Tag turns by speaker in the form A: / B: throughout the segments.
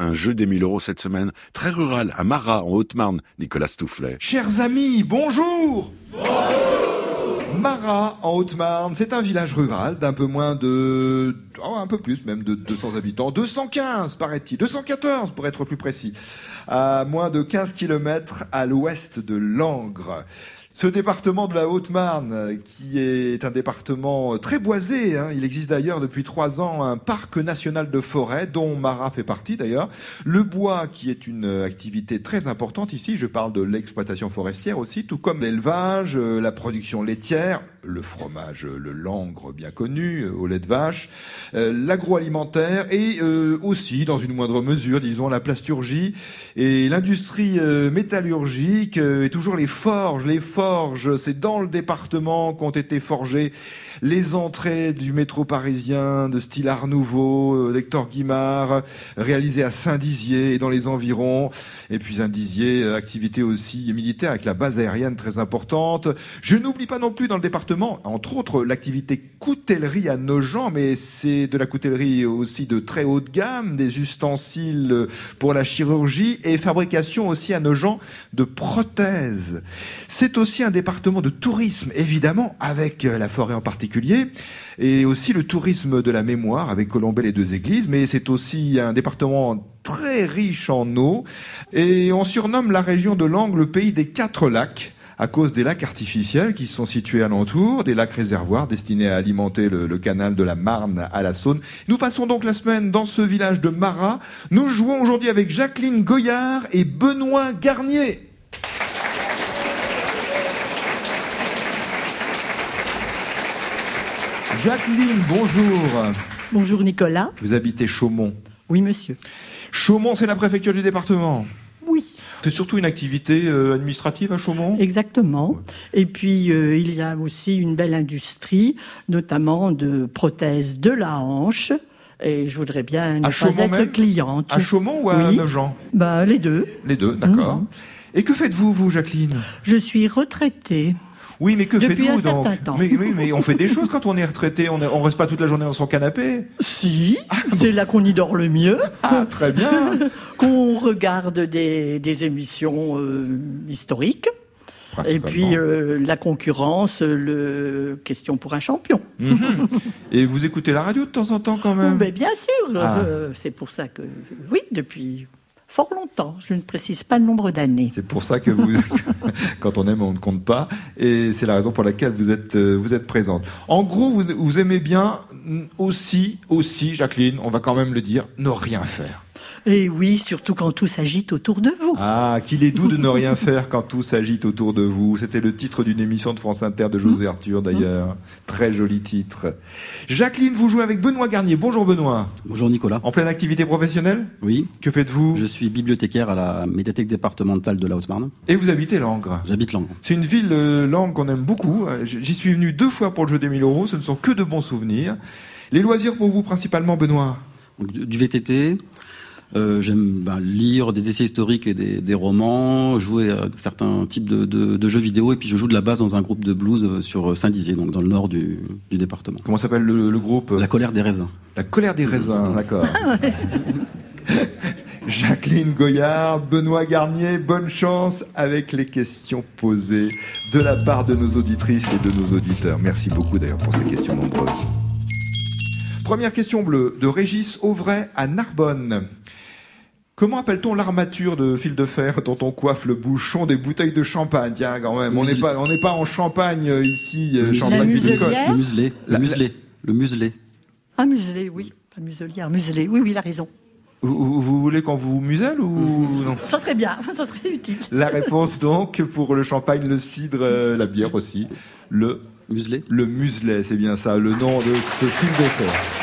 A: un jeu des 1000 € cette semaine, très rural, à Marat, en Haute-Marne, Nicolas Stoufflet.
B: Chers amis, bonjour. Marat, en Haute-Marne, c'est un village rural d'un peu moins de... un peu plus même de 200 habitants. 215, paraît-il. 214, pour être plus précis. À moins de 15 km à l'ouest de Langres. Ce département de la Haute-Marne, qui est un département très boisé, il existe d'ailleurs depuis 3 ans un parc national de forêt, dont Marat fait partie d'ailleurs. Le bois, qui est une activité très importante ici, je parle de l'exploitation forestière aussi, tout comme l'élevage, la production laitière, le fromage, le Langres bien connu, au lait de vache, l'agroalimentaire et aussi, dans une moindre mesure, disons, la plasturgie et l'industrie métallurgique et toujours les forges. C'est dans le département qu'ont été forgées les entrées du métro parisien de style Art Nouveau, d'Hector Guimard, réalisé à Saint-Dizier et dans les environs. Et puis Saint-Dizier, activité aussi militaire avec la base aérienne très importante. Je n'oublie pas non plus dans le département, entre autres, l'activité coutellerie à Nogent, mais c'est de la coutellerie aussi de très haute gamme, des ustensiles pour la chirurgie et fabrication aussi à Nogent de prothèses. C'est aussi un département de tourisme, évidemment, avec la forêt en particulier, et aussi le tourisme de la mémoire avec Colombey, les 2 églises, mais c'est aussi un département très riche en eau, et on surnomme la région de Langres le pays des 4 lacs, à cause des lacs artificiels qui sont situés alentour, des lacs réservoirs destinés à alimenter le canal de la Marne à la Saône. Nous passons donc la semaine dans ce village de Marat. Nous jouons aujourd'hui avec Jacqueline Goyard et Benoît Garnier. Jacqueline, bonjour.
C: Bonjour Nicolas.
B: Vous habitez Chaumont.
C: Oui, monsieur.
B: Chaumont, c'est la préfecture du département.
C: Oui.
B: C'est surtout une activité administrative à Chaumont.
C: Exactement. Et puis, il y a aussi une belle industrie, notamment de prothèses de la hanche. Et je voudrais bien ne pas être même cliente.
B: À Chaumont ou à Nogent ?
C: Les deux.
B: Les deux, d'accord. Et que faites-vous, vous, Jacqueline ?
C: Je suis retraitée.
B: Oui, mais que faites-vous donc ?
C: Depuis un certain temps.
B: Mais on fait des choses quand on est retraité. On reste pas toute la journée dans son canapé.
C: Si, c'est là qu'on y dort le mieux.
B: Ah, très bien.
C: Qu'on regarde des émissions historiques. Et puis la concurrence, le question pour un champion.
B: Et vous écoutez la radio de temps en temps quand même ?
C: Bien sûr. C'est pour ça que oui, depuis fort longtemps. Je ne précise pas le nombre d'années.
B: C'est pour ça que vous, quand on aime, on ne compte pas. Et c'est la raison pour laquelle vous êtes présente. En gros, vous aimez bien aussi, Jacqueline, on va quand même le dire, ne rien faire.
C: Et oui, surtout quand tout s'agite autour de vous.
B: Ah, qu'il est doux de ne rien faire quand tout s'agite autour de vous. C'était le titre d'une émission de France Inter de José Arthur, d'ailleurs. Très joli titre. Jacqueline, vous jouez avec Benoît Garnier. Bonjour Benoît.
D: Bonjour Nicolas.
B: En pleine activité professionnelle ?
D: Oui.
B: Que faites-vous ?
D: Je suis bibliothécaire à la médiathèque départementale de la Haute-Marne.
B: Et vous habitez Langres ?
D: J'habite Langres.
B: C'est une ville, Langres, qu'on aime beaucoup. J'y suis venu 2 fois pour le jeu des 1000 €. Ce ne sont que de bons souvenirs. Les loisirs pour vous, principalement, Benoît ?
D: Donc, du VTT. J'aime lire des essais historiques et des romans, jouer à certains types de jeux vidéo, et puis je joue de la basse dans un groupe de blues sur Saint-Dizier, donc dans le nord du département.
B: Comment s'appelle le groupe ?
D: La Colère des raisins.
B: La Colère des raisins, d'accord. Jacqueline Goyard, Benoît Garnier, bonne chance avec les questions posées de la part de nos auditrices et de nos auditeurs. Merci beaucoup d'ailleurs pour ces questions nombreuses. Première question bleue de Régis Auvray à Narbonne. Comment appelle-t-on l'armature de fil de fer dont on coiffe le bouchon des bouteilles de champagne ? Tiens, quand même, on n'est pas en Champagne ici. Champagne viticole.
D: Le muselet. Le muselet.
C: Un muselet, oui. Pas muselière, muselet. Oui, il a raison.
B: Vous voulez qu'on vous muselle ou non ?
C: Ça serait bien, ça serait utile.
B: La réponse donc pour le champagne, le cidre, la bière aussi. Le
D: muselet.
B: Le muselet, c'est bien ça, le nom de ce fil de fer.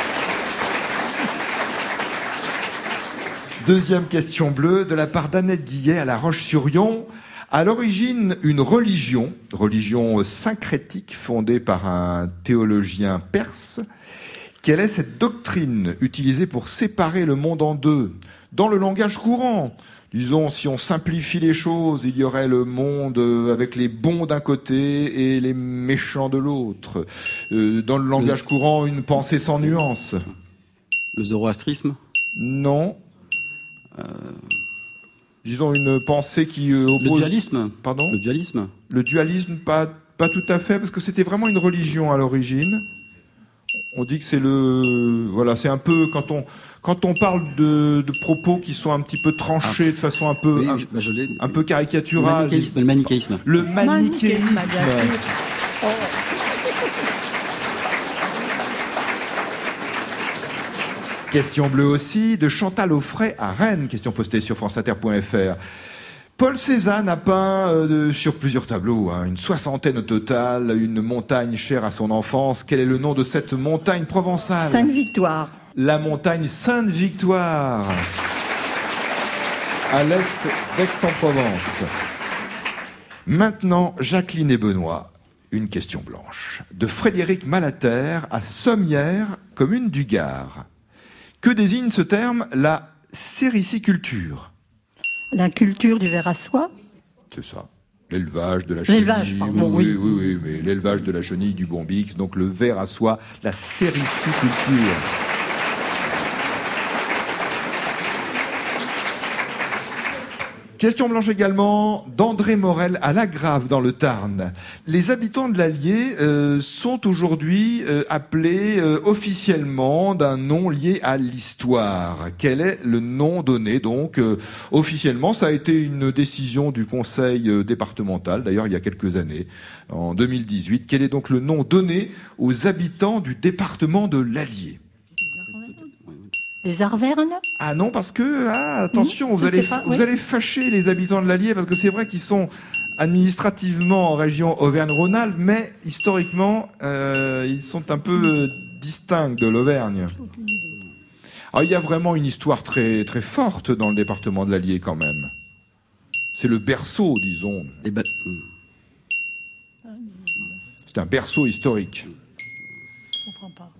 B: Deuxième question bleue de la part d'Annette Guillet à La Roche-sur-Yon. À l'origine, une religion syncrétique fondée par un théologien perse. Quelle est cette doctrine utilisée pour séparer le monde en deux ? Dans le langage courant, disons, si on simplifie les choses, il y aurait le monde avec les bons d'un côté et les méchants de l'autre. Dans le langage courant, une pensée sans nuance.
D: Le zoroastrisme ?
B: Non. disons, une pensée qui oppose...
D: Le dualisme.
B: Pardon ?
D: Le dualisme.
B: Le dualisme, pas tout à fait, parce que c'était vraiment une religion à l'origine. On dit que c'est c'est un peu quand on parle de propos qui sont un petit peu tranchés de façon un peu un peu caricaturale.
D: Le manichéisme.
B: Le manichéisme. Question bleue aussi de Chantal Offray à Rennes. Question postée sur franceinter.fr. Paul Cézanne a peint sur plusieurs tableaux, une 60aine au total, une montagne chère à son enfance. Quel est le nom de cette montagne provençale ?
C: Sainte-Victoire.
B: La montagne Sainte-Victoire, à l'est d'Aix-en-Provence. Maintenant, Jacqueline et Benoît, une question blanche. De Frédéric Malater à Sommières, commune du Gard. Que désigne ce terme, la sériciculture ?
C: La culture du ver à soie.
B: C'est ça. L'élevage de la chenille.
C: L'élevage, pardon,
B: oui, mais l'élevage de la chenille, du bombix, donc le ver à soie, la sériciculture. Question blanche également d'André Morel à Lagrave dans le Tarn. Les habitants de l'Allier sont aujourd'hui appelés officiellement d'un nom lié à l'histoire. Quel est le nom donné donc officiellement? Ça a été une décision du conseil départemental, d'ailleurs il y a quelques années, en 2018. Quel est donc le nom donné aux habitants du département de l'Allier?
C: Les Arvernes?
B: Ah non, parce que, attention, vous allez fâcher les habitants de l'Allier, parce que c'est vrai qu'ils sont administrativement en région Auvergne-Rhône-Alpes, mais historiquement, ils sont un peu distincts de l'Auvergne. Alors, il y a vraiment une histoire très, très forte dans le département de l'Allier, quand même. C'est le berceau, disons. C'est un berceau historique.
C: Je comprends pas.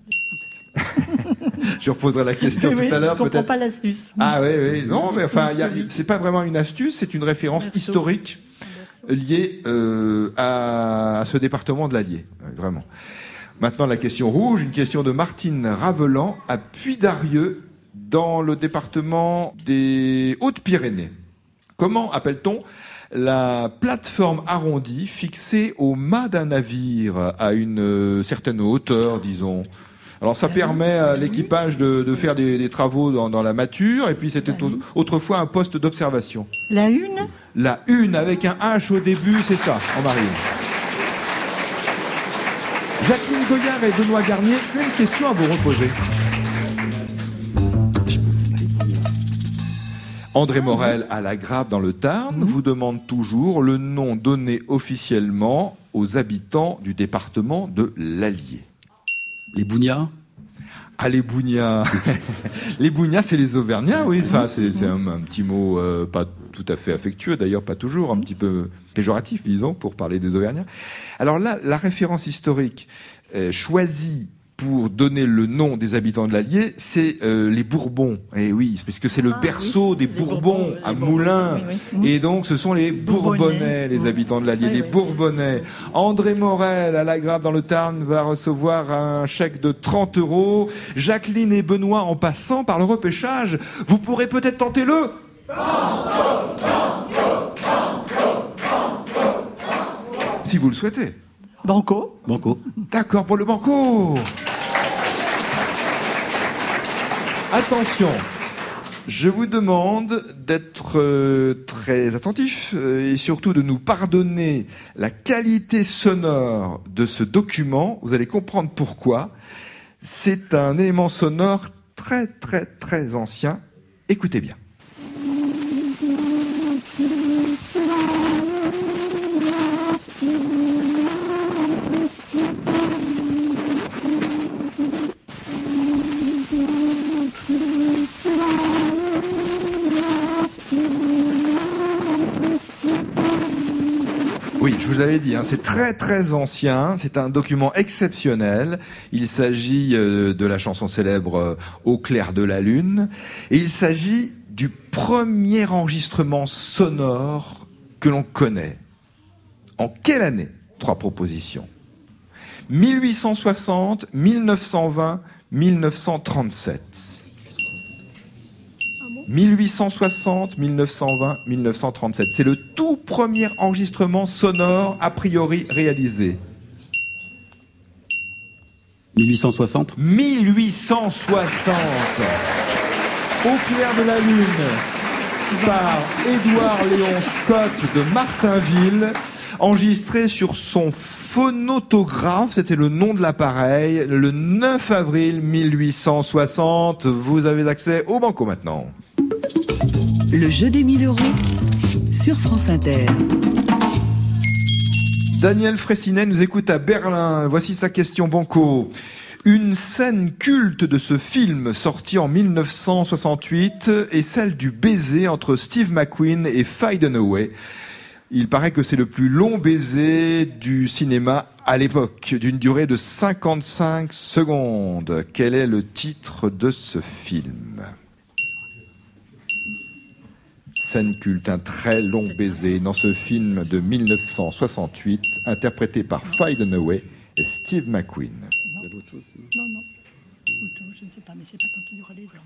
B: Je reposerai la question tout à l'heure.
C: Je comprends pas l'astuce.
B: Ah oui. Non, mais enfin, c'est pas vraiment une astuce, c'est une référence historique liée à ce département de l'Allier. Vraiment. Maintenant, la question rouge, une question de Martine Ravelan à Puy-d'Arieux, dans le département des Hautes-Pyrénées. Comment appelle-t-on la plateforme arrondie fixée au mât d'un navire à une certaine hauteur, disons? Alors ça permet à l'équipage de faire des travaux dans la mâture, et puis c'était autrefois un poste d'observation.
C: La une?
B: La une, avec un H au début, c'est ça, en marine. Jacqueline Goyard et Benoît Garnier, une question à vous reposer. André Morel à Lagrave dans le Tarn vous demande toujours le nom donné officiellement aux habitants du département de l'Allier.
D: Les Bougnats?
B: Ah, les Bougnats. Les Bougnats, c'est les Auvergnats, oui. Enfin, c'est un petit mot pas tout à fait affectueux, d'ailleurs pas toujours, un petit peu péjoratif, disons, pour parler des Auvergnats. Alors là, la référence historique choisie pour donner le nom des habitants de l'Allier, c'est les Bourbons. Et oui, parce que c'est le berceau des Bourbons à Moulins. Et donc, ce sont les Bourbonnais, les habitants de l'Allier, les Bourbonnais. André Morel, à Lagrave dans le Tarn, va recevoir un chèque de 30 €. Jacqueline et Benoît, en passant par le repêchage, vous pourrez peut-être tenter le... Si vous le souhaitez.
C: Banco.
B: D'accord pour le banco. Attention, je vous demande d'être très attentif et surtout de nous pardonner la qualité sonore de ce document. Vous allez comprendre pourquoi. C'est un élément sonore très très très ancien. Écoutez bien. Oui, je vous l'avais dit, c'est très très ancien, c'est un document exceptionnel. Il s'agit de la chanson célèbre Au clair de la lune, et il s'agit du premier enregistrement sonore que l'on connaît. En quelle année? 3 propositions. 1860, 1920, 1937. 1860, 1920, 1937. C'est le tout premier enregistrement sonore a priori réalisé.
D: 1860.
B: 1860. Au clair de la lune, par Édouard Léon Scott de Martinville, enregistré sur son phonotographe, c'était le nom de l'appareil, le 9 avril 1860. Vous avez accès au banco maintenant.
E: Le jeu des 1000 euros sur France Inter.
B: Daniel Fraissinet nous écoute à Berlin. Voici sa question banco. Une scène culte de ce film sorti en 1968 est celle du baiser entre Steve McQueen et Faye Dunaway. Il paraît que c'est le plus long baiser du cinéma à l'époque, d'une durée de 55 secondes. Quel est le titre de ce film ? Scène culte, un très long baiser dans ce film de 1968, interprété par Faye Dunaway et Steve McQueen.
C: Non, je ne sais pas, mais c'est pas tant qu'il y aura les ans.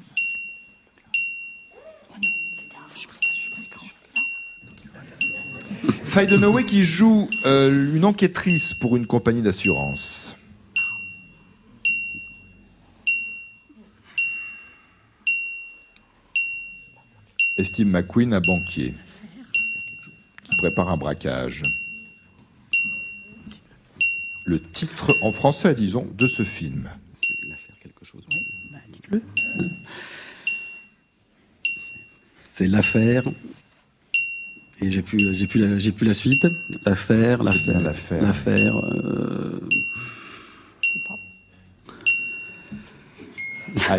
C: Oh non, c'était un
B: Faye Dunaway qui joue une enquêtrice pour une compagnie d'assurance. Et Steve McQueen, un banquier qui prépare un braquage. Le titre en français, disons, de ce film.
C: dites-le.
D: C'est l'affaire. Et j'ai plus la suite. L'affaire.
B: Aïe.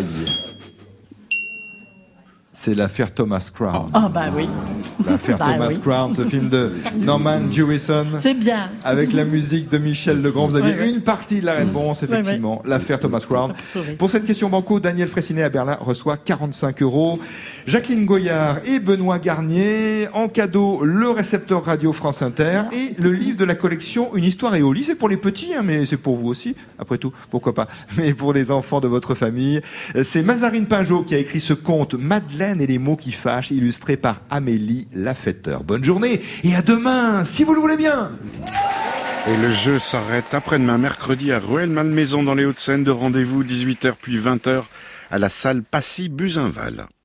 B: C'est l'affaire Thomas Crown.
C: Ah bah oui.
B: L'affaire Thomas Crown, ce film de Norman Jewison.
C: C'est bien.
B: Avec la musique de Michel Legrand. Vous aviez une partie de la réponse, effectivement. L'affaire Thomas Crown. Pour cette question banco, Daniel Fraissinet à Berlin reçoit 45 €. Jacqueline Goyard et Benoît Garnier. En cadeau, le récepteur radio France Inter et le livre de la collection Une histoire et au lit. C'est pour les petits, hein, mais c'est pour vous aussi. Après tout, pourquoi pas. Mais pour les enfants de votre famille. C'est Mazarine Pinjot qui a écrit ce conte Madeleine et les mots qui fâchent, illustré par Amélie Lafetteur. Bonne journée et à demain, si vous le voulez bien.
A: Et le jeu s'arrête après-demain, mercredi, à Rueil-Malmaison dans les Hauts-de-Seine, de rendez-vous 18h puis 20h à la salle Passy Buzenval.